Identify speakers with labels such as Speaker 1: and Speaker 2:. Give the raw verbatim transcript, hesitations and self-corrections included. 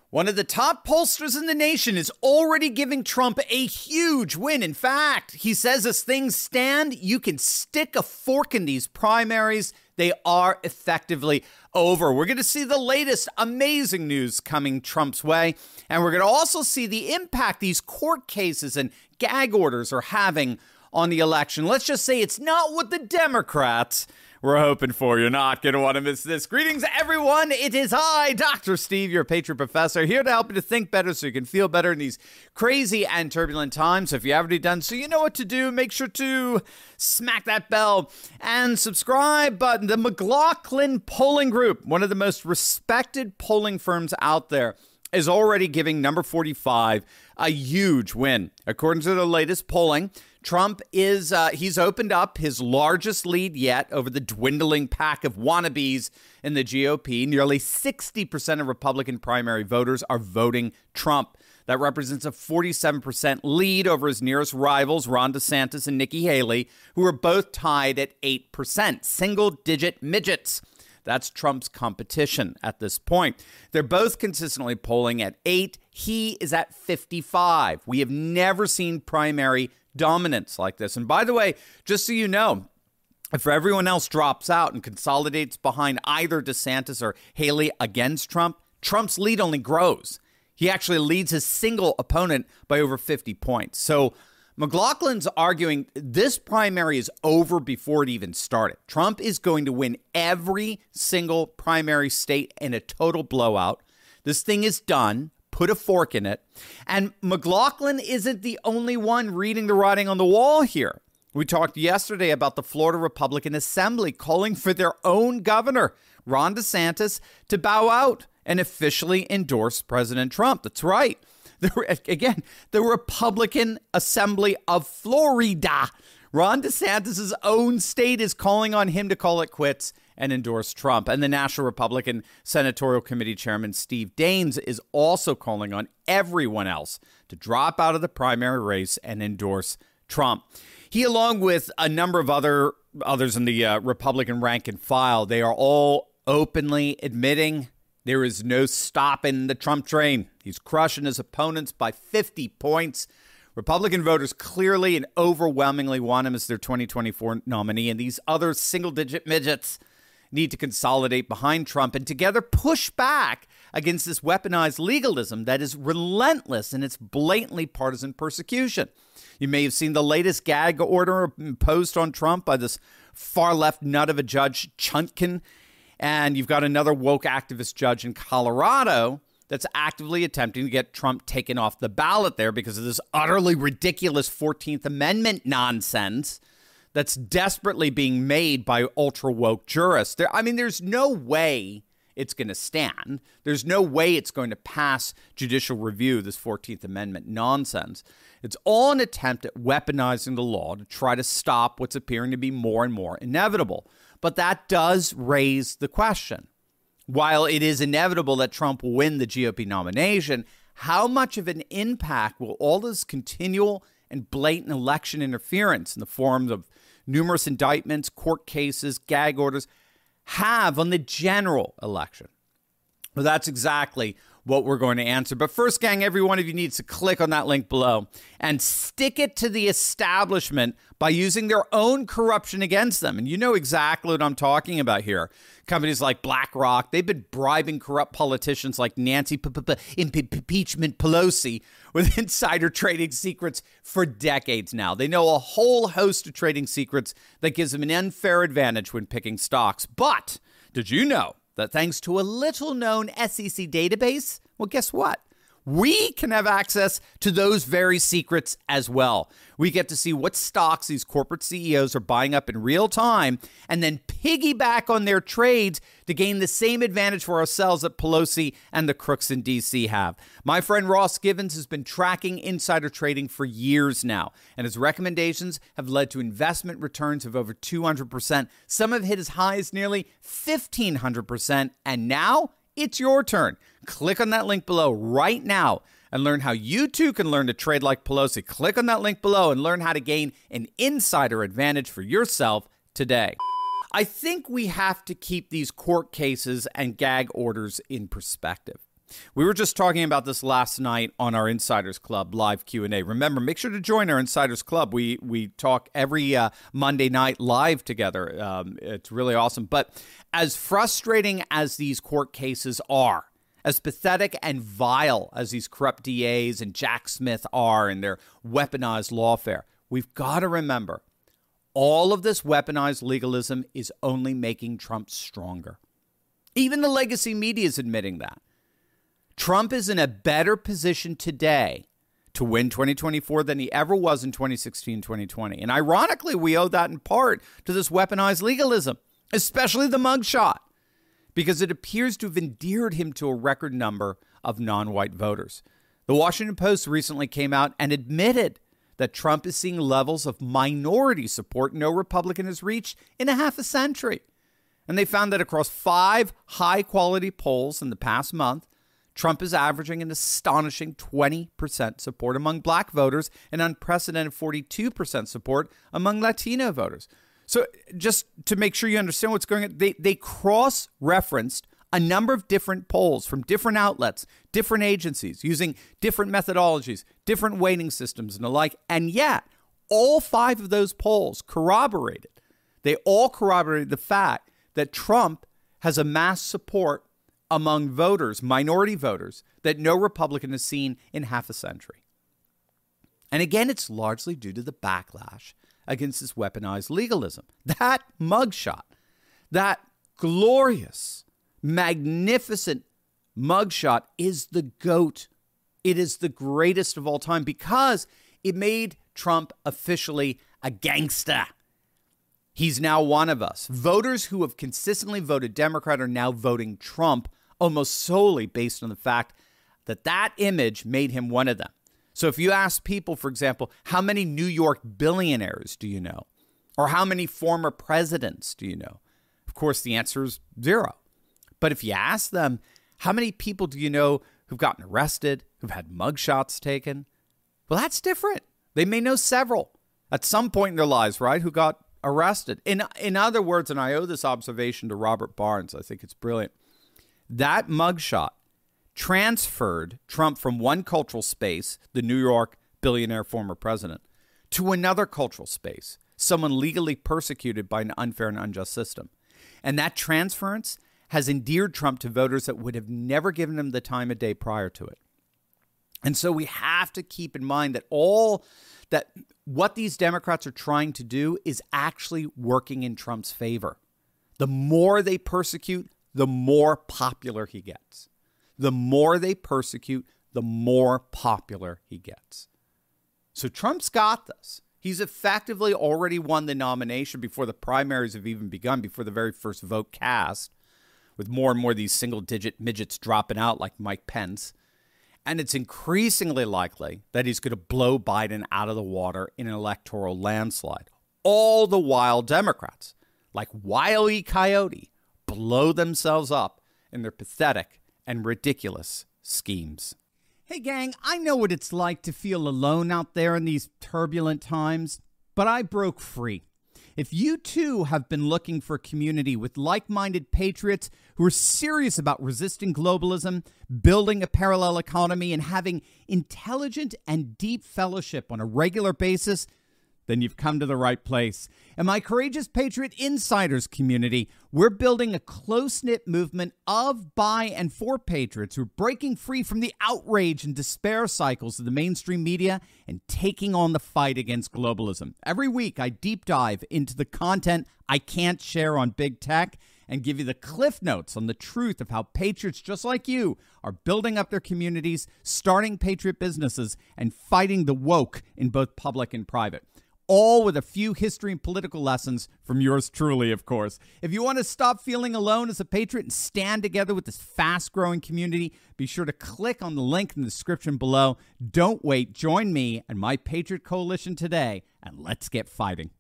Speaker 1: One of the top pollsters in the nation is already giving Trump a huge win. In fact, he says as things stand, you can stick a fork in these primaries. They are effectively over. We're going to see the latest amazing news coming Trump's way. And we're going to also see the impact these court cases and gag orders are having on the election. Let's just say it's not what the Democrats were hoping for. You're not going to want to miss this. Greetings, everyone. It is I, Doctor Steve, your Patriot Professor, here to help you to think better so you can feel better in these crazy and turbulent times. If you haven't already done so, you know what to do. Make sure to smack that bell and subscribe button. The McLaughlin Polling Group, one of the most respected polling firms out there, is already giving number forty-five a huge win. According to the latest polling, Trump is, uh, he's opened up his largest lead yet over the dwindling pack of wannabes in the G O P. Nearly sixty percent of Republican primary voters are voting Trump. That represents a forty-seven percent lead over his nearest rivals, Ron DeSantis and Nikki Haley, who are both tied at eight percent, single-digit midgets. That's Trump's competition at this point. They're both consistently polling at eight. He is at fifty-five. We have never seen primary dominance like this. And by the way, just so you know, if everyone else drops out and consolidates behind either DeSantis or Haley against Trump, Trump's lead only grows. He actually leads his single opponent by over fifty points. So McLaughlin's arguing this primary is over before it even started. Trump is going to win every single primary state in a total blowout. This thing is done. Put a fork in it. And McLaughlin isn't the only one reading the writing on the wall here. We talked yesterday about the Florida Republican Assembly calling for their own governor, Ron DeSantis, to bow out and officially endorse President Trump. That's right. The, again, the Republican Assembly of Florida, Ron DeSantis' own state, is calling on him to call it quits and endorse Trump. And the National Republican Senatorial Committee Chairman Steve Daines is also calling on everyone else to drop out of the primary race and endorse Trump. He, along with a number of other others in the uh, Republican rank and file, they are all openly admitting there is no stopping the Trump train. He's crushing his opponents by fifty points. Republican voters clearly and overwhelmingly want him as their twenty twenty-four nominee, and these other single-digit midgets need to consolidate behind Trump and together push back against this weaponized legalism that is relentless in its blatantly partisan persecution. You may have seen the latest gag order imposed on Trump by this far-left nut of a Judge Chutkan. And you've got another woke activist judge in Colorado that's actively attempting to get Trump taken off the ballot there because of this utterly ridiculous fourteenth Amendment nonsense that's desperately being made by ultra-woke jurists. There, I mean, there's no way it's going to stand. There's no way it's going to pass judicial review, this fourteenth Amendment nonsense. It's all an attempt at weaponizing the law to try to stop what's appearing to be more and more inevitable. But that does raise the question. While it is inevitable that Trump will win the G O P nomination, how much of an impact will all this continual and blatant election interference in the form of numerous indictments, court cases, gag orders have on the general election? Well, that's exactly what we're going to answer. But first, gang, every one of you needs to click on that link below and stick it to the establishment by using their own corruption against them. And you know exactly what I'm talking about here. Companies like BlackRock, they've been bribing corrupt politicians like Nancy Impeachment Pelosi with insider trading secrets for decades now. They know a whole host of trading secrets that gives them an unfair advantage when picking stocks. But did you know that thanks to a little-known S E C database, well, guess what? We can have access to those very secrets as well. We get to see what stocks these corporate C E Os are buying up in real time and then piggyback on their trades to gain the same advantage for ourselves that Pelosi and the crooks in D C have. My friend Ross Givens has been tracking insider trading for years now, and his recommendations have led to investment returns of over two hundred percent. Some have hit as high as nearly fifteen hundred percent, and now it's your turn. Click on that link below right now and learn how you too can learn to trade like Pelosi. Click on that link below and learn how to gain an insider advantage for yourself today. I think we have to keep these court cases and gag orders in perspective. We were just talking about this last night on our Insiders Club live Q and A. Remember, make sure to join our Insiders Club. We we talk every uh, Monday night live together. Um, it's really awesome. But as frustrating as these court cases are, as pathetic and vile as these corrupt D As and Jack Smith are in their weaponized lawfare, we've got to remember, all of this weaponized legalism is only making Trump stronger. Even the legacy media is admitting that. Trump is in a better position today to win twenty twenty-four than he ever was in twenty sixteen, twenty twenty. And ironically, we owe that in part to this weaponized legalism, especially the mugshot, because it appears to have endeared him to a record number of non-white voters. The Washington Post recently came out and admitted that Trump is seeing levels of minority support no Republican has reached in a half a century. And they found that across five high-quality polls in the past month, Trump is averaging an astonishing twenty percent support among black voters and unprecedented forty-two percent support among Latino voters. So just to make sure you understand what's going on, they, they cross-referenced a number of different polls from different outlets, different agencies, using different methodologies, different weighting systems and the like. And yet, all five of those polls corroborated. They all corroborated the fact that Trump has amassed support among voters, minority voters, that no Republican has seen in half a century. And again, it's largely due to the backlash against this weaponized legalism. That mugshot, that glorious, magnificent mugshot is the GOAT. It is the greatest of all time because it made Trump officially a gangster. He's now one of us. Voters who have consistently voted Democrat are now voting Trump almost solely based on the fact that that image made him one of them. So if you ask people, for example, how many New York billionaires do you know? Or how many former presidents do you know? Of course, the answer is zero. But if you ask them, how many people do you know who've gotten arrested, who've had mugshots taken? Well, that's different. They may know several at some point in their lives, right, who got arrested. In, in other words, and I owe this observation to Robert Barnes, I think it's brilliant, that mugshot transferred Trump from one cultural space, the New York billionaire former president, to another cultural space, someone legally persecuted by an unfair and unjust system. And that transference has endeared Trump to voters that would have never given him the time of day prior to it. And so we have to keep in mind that all that what these Democrats are trying to do is actually working in Trump's favor. The more they persecute, the more popular he gets. The more they persecute, the more popular he gets. So Trump's got this. He's effectively already won the nomination before the primaries have even begun, before the very first vote cast, with more and more of these single-digit midgets dropping out like Mike Pence. And it's increasingly likely that he's going to blow Biden out of the water in an electoral landslide. All the while Democrats, like Wile E. Coyote, blow themselves up in their pathetic and ridiculous schemes. Hey, gang, I know what it's like to feel alone out there in these turbulent times, but I broke free. If you, too, have been looking for a community with like-minded patriots who are serious about resisting globalism, building a parallel economy, and having intelligent and deep fellowship on a regular basis, then you've come to the right place. In my Courageous Patriot Insiders community, we're building a close-knit movement of, by, and for patriots who are breaking free from the outrage and despair cycles of the mainstream media and taking on the fight against globalism. Every week, I deep dive into the content I can't share on big tech and give you the cliff notes on the truth of how patriots just like you are building up their communities, starting patriot businesses, and fighting the woke in both public and private. All with a few history and political lessons from yours truly, of course. If you want to stop feeling alone as a patriot and stand together with this fast-growing community, be sure to click on the link in the description below. Don't wait. Join me and my Patriot Coalition today, and let's get fighting.